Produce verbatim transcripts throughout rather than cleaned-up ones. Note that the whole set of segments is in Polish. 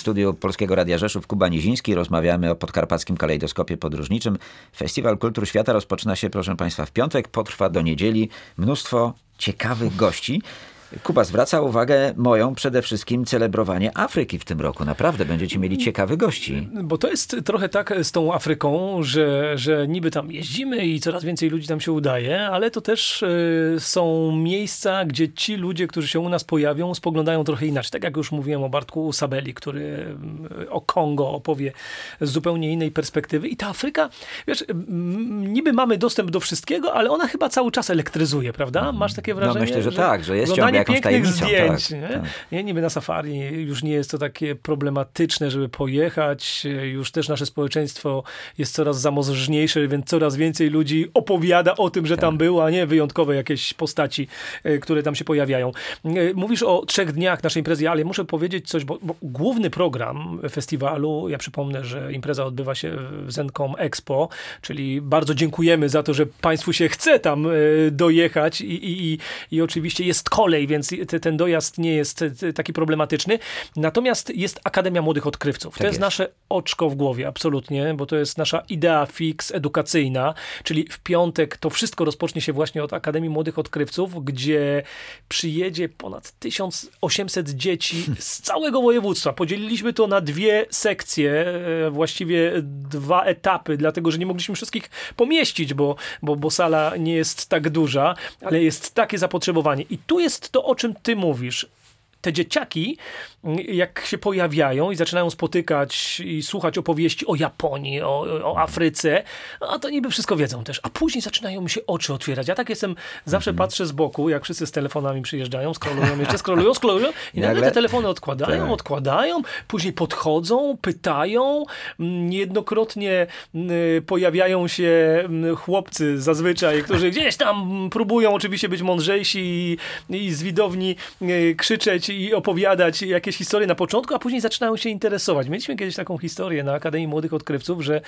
studiu Polskiego Radia Rzeszów Kuba Niziński. Rozmawiamy o podkarpackim kalejdoskopie podróżniczym. Festiwal Kultur Świata rozpoczyna się, proszę Państwa, w piątek, potrwa do niedzieli. Mnóstwo ciekawych gości. Kuba, zwraca uwagę moją przede wszystkim celebrowanie Afryki w tym roku. Naprawdę będziecie mieli ciekawych gości. Bo to jest trochę tak z tą Afryką, że, że niby tam jeździmy i coraz więcej ludzi tam się udaje, ale to też y, są miejsca, gdzie ci ludzie, którzy się u nas pojawią, spoglądają trochę inaczej. Tak jak już mówiłem o Bartku Sabeli, który y, o Kongo opowie z zupełnie innej perspektywy. I ta Afryka, wiesz, m, niby mamy dostęp do wszystkiego, ale ona chyba cały czas elektryzuje, prawda? Masz takie wrażenie? No myślę, że, że tak, że jest ciągle jakąś pięknych zdjęć. Tak, nie? tak. Nie, niby na safari już nie jest to takie problematyczne, żeby pojechać. Już też nasze społeczeństwo jest coraz zamożniejsze, więc coraz więcej ludzi opowiada o tym, że tak. tam było, a nie wyjątkowe jakieś postaci, które tam się pojawiają. Mówisz o trzech dniach naszej imprezy, ale muszę powiedzieć coś, bo, bo główny program festiwalu, ja przypomnę, że impreza odbywa się w Zencom Expo, czyli bardzo dziękujemy za to, że Państwu się chce tam dojechać i, i, i, i oczywiście jest kolej, więc ten dojazd nie jest taki problematyczny. Natomiast jest Akademia Młodych Odkrywców. Tak to jest, jest nasze oczko w głowie, absolutnie, bo to jest nasza idea fix edukacyjna, czyli w piątek to wszystko rozpocznie się właśnie od Akademii Młodych Odkrywców, gdzie przyjedzie ponad tysiąc osiemset dzieci z całego województwa. Podzieliliśmy to na dwie sekcje, właściwie dwa etapy, dlatego, że nie mogliśmy wszystkich pomieścić, bo, bo, bo sala nie jest tak duża, ale jest takie zapotrzebowanie. I tu jest to, o czym ty mówisz. Te dzieciaki, jak się pojawiają i zaczynają spotykać i słuchać opowieści o Japonii, o, o Afryce, a to niby wszystko wiedzą też. A później zaczynają mi się oczy otwierać. Ja tak jestem, zawsze mm-hmm. patrzę z boku, jak wszyscy z telefonami przyjeżdżają, scrollują, jeszcze scrollują, scrollują i nagle te telefony odkładają, tak. odkładają, później podchodzą, pytają. Niejednokrotnie pojawiają się chłopcy zazwyczaj, którzy gdzieś tam próbują oczywiście być mądrzejsi i, i z widowni krzyczeć i opowiadać jakieś historie na początku, a później zaczynają się interesować. Mieliśmy kiedyś taką historię na Akademii Młodych Odkrywców, że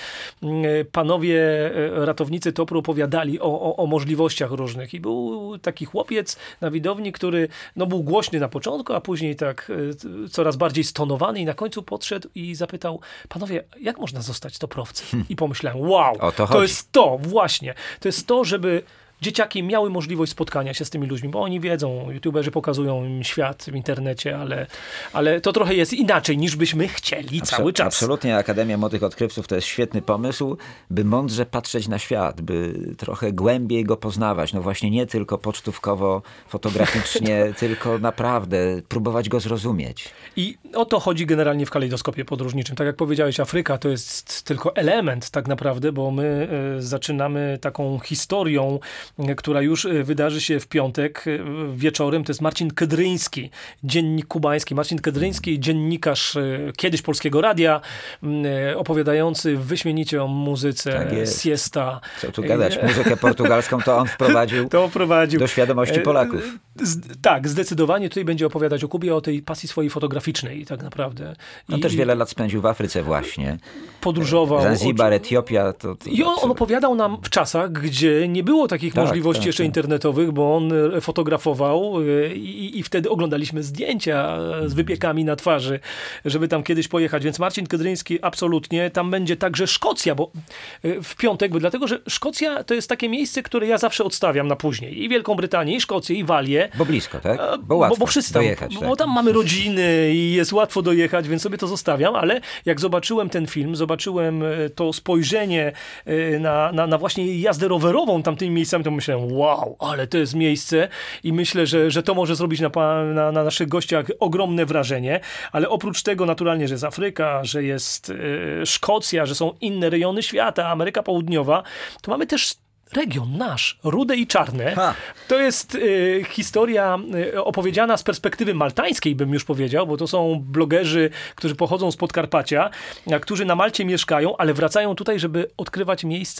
panowie ratownicy Topru opowiadali o, o, o możliwościach różnych i był taki chłopiec na widowni, który no, był głośny na początku, a później tak coraz bardziej stonowany i na końcu podszedł i zapytał, panowie, jak można zostać toprowcem? I pomyślałem, wow, o to, to jest to, właśnie. To jest to, żeby dzieciaki miały możliwość spotkania się z tymi ludźmi, bo oni wiedzą, youtuberzy pokazują im świat w internecie, ale, ale to trochę jest inaczej, niż byśmy chcieli Absol- cały czas. Absolutnie. Akademia Młodych Odkrywców to jest świetny pomysł, by mądrze patrzeć na świat, by trochę głębiej go poznawać. No właśnie nie tylko pocztówkowo, fotograficznie, tylko naprawdę próbować go zrozumieć. I o to chodzi generalnie w kalejdoskopie podróżniczym. Tak jak powiedziałeś, Afryka to jest tylko element tak naprawdę, bo my y, zaczynamy taką historią, która już wydarzy się w piątek wieczorem. To jest Marcin Kedryński, dziennik kubański. Marcin Kedryński, dziennikarz kiedyś Polskiego Radia, opowiadający wyśmienicie o muzyce, tak siesta. Co tu gadać? Muzykę portugalską to on wprowadził, to wprowadził. do świadomości Polaków. Z, tak, zdecydowanie tutaj będzie opowiadać o Kubie, o tej pasji swojej fotograficznej tak naprawdę. On I, też wiele lat spędził w Afryce właśnie. Podróżował. Zanzibar, Etiopia. To, to I on, on opowiadał nam w czasach, gdzie nie było takich tak, możliwości tak, jeszcze tak. internetowych, bo on fotografował i, i wtedy oglądaliśmy zdjęcia z wypiekami na twarzy, żeby tam kiedyś pojechać. Więc Marcin Kedryński absolutnie. Tam będzie także Szkocja, bo w piątek, bo dlatego, że Szkocja to jest takie miejsce, które ja zawsze odstawiam na później. I Wielką Brytanię, i Szkocję, i Walię. Bo blisko, tak? Bo łatwo bo, bo wszyscy tam, dojechać. Bo tak. tam mamy rodziny i jest łatwo dojechać, więc sobie to zostawiam, ale jak zobaczyłem ten film, zobaczyłem to spojrzenie na, na, na właśnie jazdę rowerową tamtymi miejscami, to myślałem, wow, ale to jest miejsce i myślę, że, że to może zrobić na, na, na naszych gościach ogromne wrażenie, ale oprócz tego naturalnie, że jest Afryka, że jest e, Szkocja, że są inne rejony świata, Ameryka Południowa, to mamy też region nasz, Rude i Czarne. Ha. To jest y, historia y, opowiedziana z perspektywy maltańskiej, bym już powiedział, bo to są blogerzy, którzy pochodzą z Podkarpacia, a którzy na Malcie mieszkają, ale wracają tutaj, żeby odkrywać miejsca,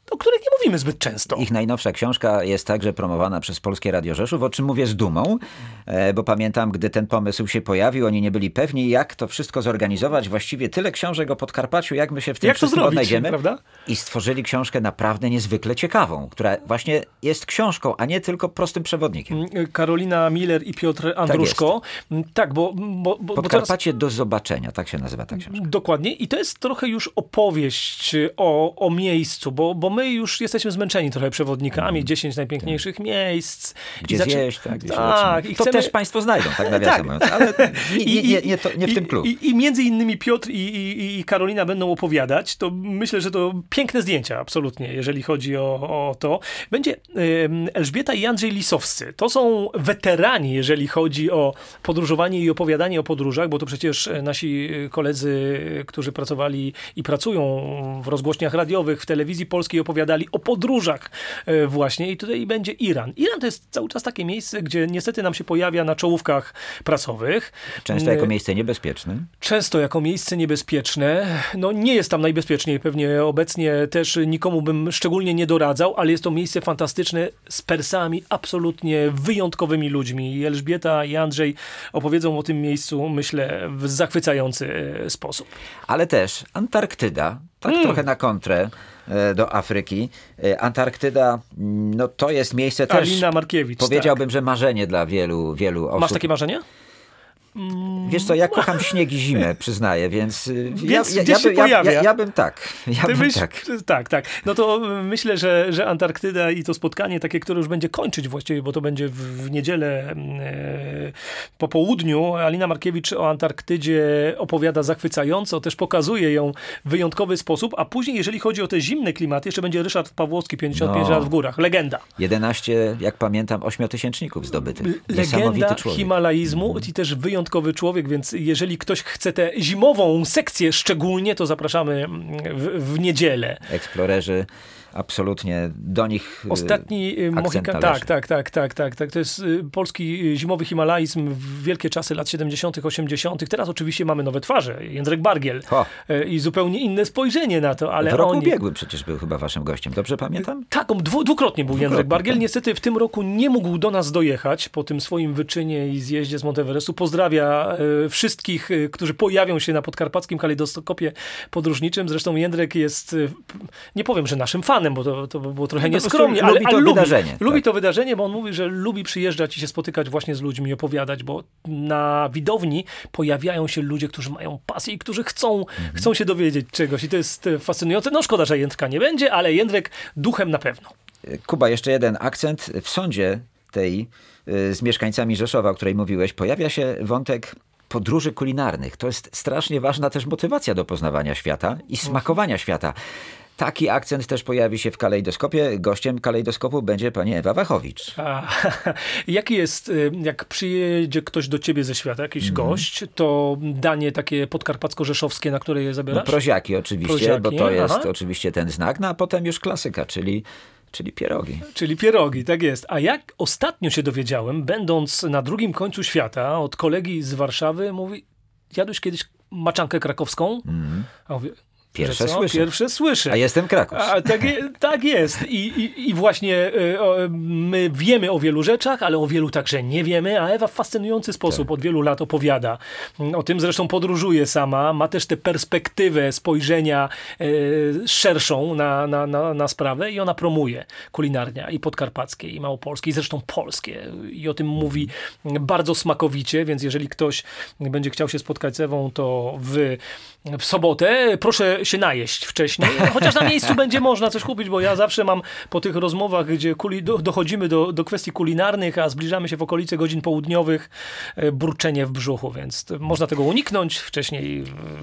o których nie mówimy zbyt często. Ich najnowsza książka jest także promowana przez Polskie Radio Rzeszów, o czym mówię z dumą, bo pamiętam, gdy ten pomysł się pojawił, oni nie byli pewni, jak to wszystko zorganizować. Właściwie tyle książek o Podkarpaciu, jak my się w tym jak wszystkim to zrobić, odnajdziemy. Prawda? I stworzyli książkę naprawdę niezwykle ciekawą, która właśnie jest książką, a nie tylko prostym przewodnikiem. Karolina Miller i Piotr Andruszko. Tak, tak bo, bo, bo Podkarpacie bo do zobaczenia, tak się nazywa ta książka. Dokładnie. I to jest trochę już opowieść o, o miejscu, bo, bo my już jesteśmy zmęczeni trochę przewodnikami, mm. dziesięć najpiękniejszych tak. miejsc. Gdzie zaczy... zjeść, tak. Gdzie tak się i to chcemy... też państwo znajdą, tak nawiasem tak. mówiąc. Ale nie, nie, nie, nie, to, nie w I, tym klub. I, I między innymi Piotr i, i, i Karolina będą opowiadać. To myślę, że to piękne zdjęcia, absolutnie, jeżeli chodzi o, o to. Będzie um, Elżbieta i Andrzej Lisowscy. To są weterani, jeżeli chodzi o podróżowanie i opowiadanie o podróżach, bo to przecież nasi koledzy, którzy pracowali i pracują w rozgłośniach radiowych, w telewizji polskiej opowiadali o podróżach właśnie i tutaj będzie Iran. Iran to jest cały czas takie miejsce, gdzie niestety nam się pojawia na czołówkach prasowych. Często jako miejsce niebezpieczne. Często jako miejsce niebezpieczne. No nie jest tam najbezpieczniej, pewnie obecnie też nikomu bym szczególnie nie doradzał, ale jest to miejsce fantastyczne z Persami, absolutnie wyjątkowymi ludźmi. I Elżbieta i Andrzej opowiedzą o tym miejscu, myślę, w zachwycający sposób. Ale też Antarktyda, tak mm. trochę na kontrę do Afryki. Antarktyda, no to jest miejsce też, Alina Markiewicz, powiedziałbym, tak. że marzenie dla wielu, wielu osób. Masz takie marzenie? Wiesz co, ja kocham śnieg i zimę, przyznaję, więc, więc ja, ja, gdzieś się ja, pojawia. Ja, ja bym tak. Ja Ty bym byś, tak. tak, tak. No to myślę, że, że Antarktyda i to spotkanie takie, które już będzie kończyć właściwie, bo to będzie w, w niedzielę e, po południu. Alina Markiewicz o Antarktydzie opowiada zachwycająco, też pokazuje ją w wyjątkowy sposób, a później, jeżeli chodzi o te zimne klimaty, jeszcze będzie Ryszard Pawłowski, pięćdziesiąt pięć no. lat w górach. Legenda. jedenaście, jak pamiętam, ośmiotysięczników zdobytych. Legenda człowiek. himalaizmu mm. i też wyjątkowy człowiek, więc jeżeli ktoś chce tę zimową sekcję szczególnie, to zapraszamy w, w niedzielę. Eksplorerzy, absolutnie do nich Ostatni Mohikan, tak, tak, tak, tak, tak, tak. To jest polski zimowy himalaizm w wielkie czasy lat siedemdziesiątych, osiemdziesiątych. Teraz oczywiście mamy nowe twarze. Jędrek Bargiel o. i zupełnie inne spojrzenie na to, ale w roku oni... ubiegłym przecież był chyba waszym gościem, dobrze pamiętam? Tak, on dwu, dwukrotnie był dwukrotnie, Jędrek Bargiel. Tak. Niestety w tym roku nie mógł do nas dojechać po tym swoim wyczynie i zjeździe z Monteverestu. Pozdrawia e, wszystkich, e, którzy pojawią się na podkarpackim kalejdoskopie podróżniczym. Zresztą Jędrek jest, e, nie powiem, że naszym fanem, bo to, to by było trochę nieskromnie, ale, lubi to ale wydarzenie. Lubi, lubi tak. to wydarzenie, bo on mówi, że lubi przyjeżdżać i się spotykać właśnie z ludźmi i opowiadać, bo na widowni pojawiają się ludzie, którzy mają pasję i którzy chcą, mhm. chcą się dowiedzieć czegoś i to jest fascynujące. No szkoda, że Jędrka nie będzie, ale Jędrek duchem na pewno. Kuba, jeszcze jeden akcent. W sądzie tej y, z mieszkańcami Rzeszowa, o której mówiłeś, pojawia się wątek podróży kulinarnych. To jest strasznie ważna też motywacja do poznawania świata i smakowania świata. Taki akcent też pojawi się w kalejdoskopie. Gościem kalejdoskopu będzie pani Ewa Wachowicz. A, jaki jest, jak przyjedzie ktoś do ciebie ze świata, jakiś mm. gość, to danie takie podkarpacko-rzeszowskie, na które je zabierasz? No, proziaki oczywiście, proziaki, bo to jest aha. oczywiście ten znak, no a potem już klasyka, czyli Czyli pierogi. Czyli pierogi, tak jest. A jak ostatnio się dowiedziałem, będąc na drugim końcu świata, od kolegi z Warszawy, mówi, jadłeś kiedyś maczankę krakowską? Mm. A mówię, Pierwsze słyszę. Pierwsze słyszę. A jestem Kraków. A, tak, je, tak jest. I, i, i właśnie y, o, my wiemy o wielu rzeczach, ale o wielu także nie wiemy, a Ewa w fascynujący sposób tak. od wielu lat opowiada. O tym zresztą podróżuje sama. Ma też tę perspektywę spojrzenia y, szerszą na, na, na, na sprawę i ona promuje kulinarnia i podkarpackie, i małopolskie, i zresztą polskie. I o tym mówi bardzo smakowicie, więc jeżeli ktoś będzie chciał się spotkać z Ewą, to w, w sobotę proszę się najeść wcześniej, chociaż na miejscu będzie można coś kupić, bo ja zawsze mam po tych rozmowach, gdzie kuli, do, dochodzimy do, do kwestii kulinarnych, a zbliżamy się w okolice godzin południowych, burczenie w brzuchu, więc można tego uniknąć wcześniej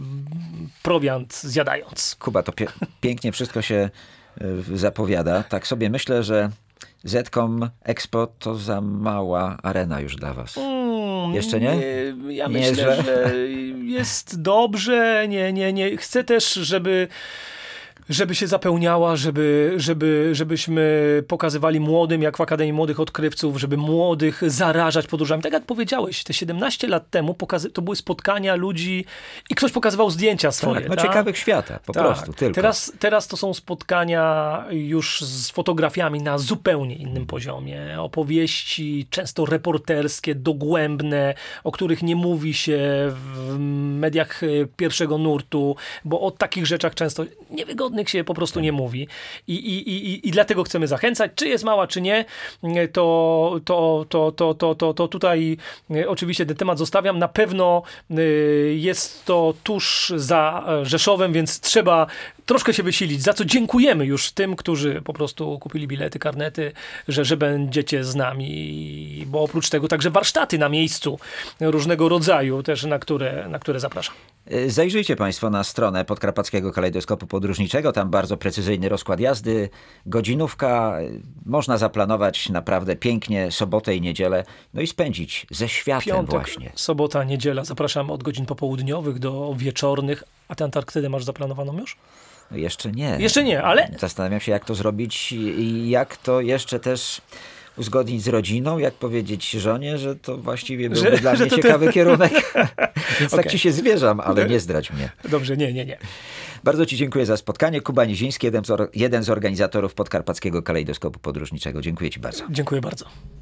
prowiant zjadając. Kuba, to pie- pięknie wszystko się zapowiada. Tak sobie myślę, że Zetcom Expo to za mała arena już dla was. Mm, Jeszcze nie? nie ja nie myślę, że... że jest dobrze. Nie, nie, nie. Chcę też, żeby żeby się zapełniała, żeby, żeby, żebyśmy pokazywali młodym, jak w Akademii Młodych Odkrywców, żeby młodych zarażać podróżami. Tak jak powiedziałeś, te siedemnaście lat temu pokazy- to były spotkania ludzi i ktoś pokazywał zdjęcia swoje. Tak, no tak? ciekawych świata, po Tak. prostu, tylko. Teraz, teraz to są spotkania już z fotografiami na zupełnie innym poziomie. Opowieści, często reporterskie, dogłębne, o których nie mówi się w mediach pierwszego nurtu, bo o takich rzeczach często niewygodnych się po prostu nie mówi. I, i, i, i dlatego chcemy zachęcać. Czy jest mała, czy nie, to, to, to, to, to, to, to tutaj oczywiście ten temat zostawiam. Na pewno jest to tuż za Rzeszowem, więc trzeba troszkę się wysilić, za co dziękujemy już tym, którzy po prostu kupili bilety, karnety, że, że będziecie z nami, bo oprócz tego także warsztaty na miejscu różnego rodzaju też, na które, na które zapraszam. Zajrzyjcie Państwo na stronę Podkarpackiego Kalejdoskopu Podróżniczego, tam bardzo precyzyjny rozkład jazdy, godzinówka, można zaplanować naprawdę pięknie sobotę i niedzielę, no i spędzić ze światem Piątek, właśnie. sobota, niedziela, zapraszamy od godzin popołudniowych do wieczornych, a tę Antarktydę masz zaplanowaną już? No jeszcze nie. Jeszcze nie, ale... Zastanawiam się, jak to zrobić i jak to jeszcze też uzgodnić z rodziną, jak powiedzieć żonie, że to właściwie byłby Że- dla że mnie to ty- ciekawy kierunek. Więc Okej. tak ci się zwierzam, ale nie zdradź mnie. Dobrze, nie, nie, nie. Bardzo ci dziękuję za spotkanie. Kuba Niziński, jeden z, or- jeden z organizatorów Podkarpackiego Kalejdoskopu Podróżniczego. Dziękuję ci bardzo. Dziękuję bardzo.